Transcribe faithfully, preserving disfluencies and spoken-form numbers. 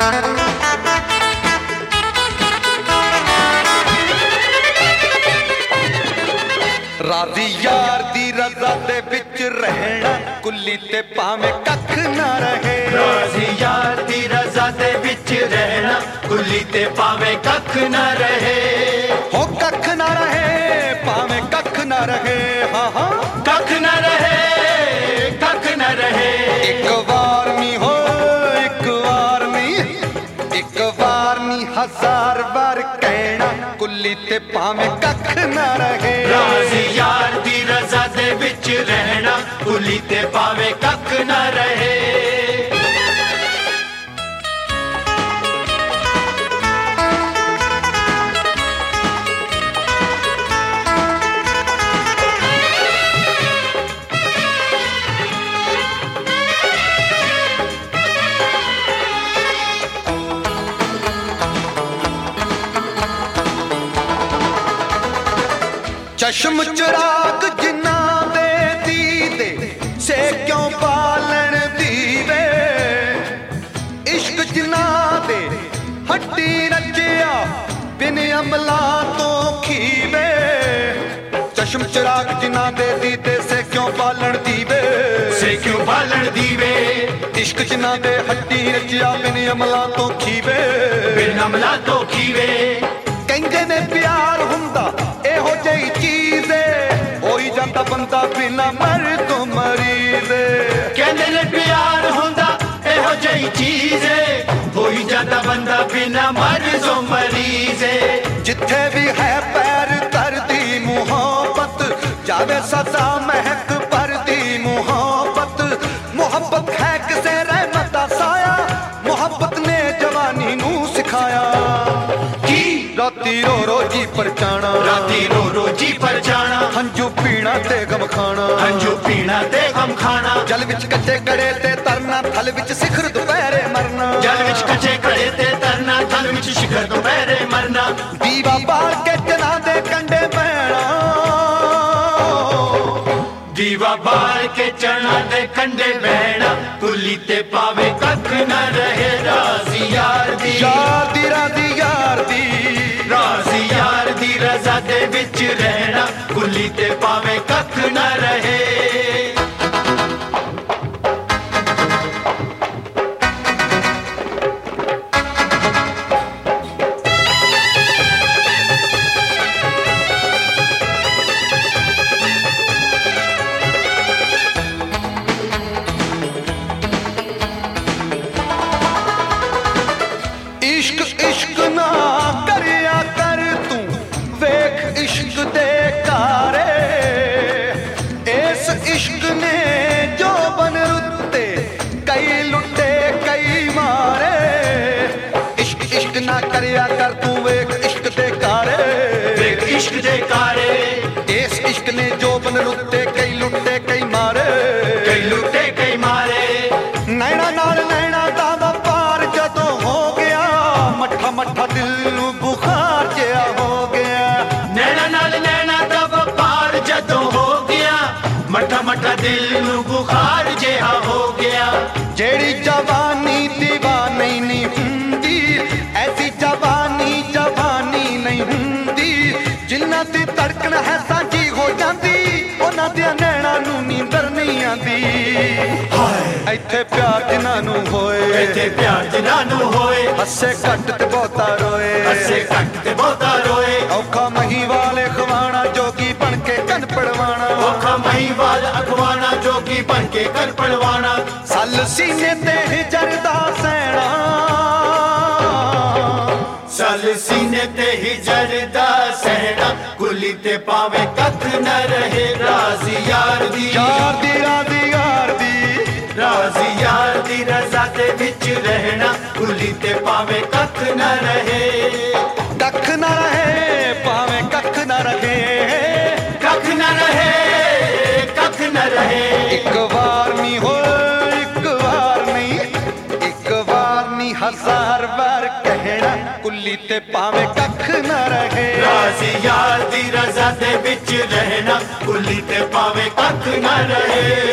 राजी यार दी रजा दे विच रहना कुल्ली ते भावें कख ना रहे। राजी यार दी रजा दे विच रहना कुल्ली ते भावें कख ना रहे। हो कख ना रहे भावें कख ना रहे। हाँ हाँ कख ना रहे कख ना रहे। एक बार नी हो एक बार नी एक बार नी हजार बार कहना कुल्ली ते भावें कख ना रहे। राजी यार दी रजा दे विच रहना कुल्ली ते भावें कख ना रहे। चश्म चिराग जिन्ना दे दीदे से क्यों पालन दीवे। इश्क जिन्ना दे हड्डी रचिया बिन अमला तो खीवे। चश्म चिराग जिन्ना दे दीदे से क्यों पालन दीवे। से क्यों पालन दीवे। इश्क जिन्ना दे हड्डी रचिया बिन अमला तो खीवे। बिन अमला तो खीवे। कहंदे ने प्यार हुंदा एहो जही चीज होई जांदा बंदा बिना मर तो मरीज। कहंदे ने प्यार हुंदा एहो जही चीज होई जांदा बंदा बिना मर तो मरीज। जिथे भी है पैर धरती मुहब्बत जावे सदा महक भरदी मुहब्बत। मुहब्बत है किसे रहमत दा साया मुहब्बत ने जवानी नू सिखाया। राती रो रो जी पर जाना राती रो रो जी पर जाना। हंजू पीना ते गम खाना हंजू पीना ते गम खाना। जल विच कच्चे कड़े ते तरना थल विच शिखर दोपहरे मरना। जल विच कच्चे कड़े ते तरना थल विच शिखर दोपहरे मरना। दीवा बाल के जना दे कंडे बहना। दीवा बाल के चना दे कंडे बहना कुल्ली ते पावे कख न रहे। राजी यार दी यार दी राजी यार दी राजी यार दी रजा दे विच रहना कुल्ली ते पावे कख न रहे। इश्क इश्क ना करिया कर तू वेख इश्क दे कारे। इस इश्क ने जो बन रुते कई लुटे कई मारे। इश्क इश्क ना करिया कर तू वेख इश्क दे कारे। वेख इश्क दे कारे। इस इश्क ने जो बन रुते कई लुटे कई मारे। कई लुटे कई मारे। नैना नाल नैना दा वपार जदों हो गया मठा मठा दिल नू बुखार जिहा हो गया। नैना नाल नैना दा वपार जदों हो गया मठा मठा दिल नू बुखार जिहा हो गया। जेड़ी जवानी दीवानी नहीं हुंदी ऐसी जवानी जवानी नहीं हुंदी। जिन्हां दी धड़कन है सांझी हो जांदी उन्हां दे नैना नू नींदर नहीं आंदी। इत्थे प्यार जिन्हां नू होए इत्थे प्यार जिन्हां नू होए हसे घट ते बहुता रोए। हसे घट ते बहुता रोए। औखा मही वाले खवाना जोगी बन के कन पड़वाना। औखा मही वाल अखवाना जोगी बन के कन पड़वाना। सल सीने ते हिजरदा सैना सल सीने ते हिजरदा सहना कुल्ली ते पावे कख न रहे। राजी यार दी यार दी राजी यार दी राजी यार दी रजा दे विच रहना कुल्ली ते पावे कख न रहे। कख न रहे पावे कख न रहे। कख न रहे कख न रहे। एक बार नी हो एक बार नी एक बार नी हजार बार कहना कुल्ली ते पावे कख न रहे। राजी यार दी रजा दे विच रहना कुल्ली ते पावे कख न रहे।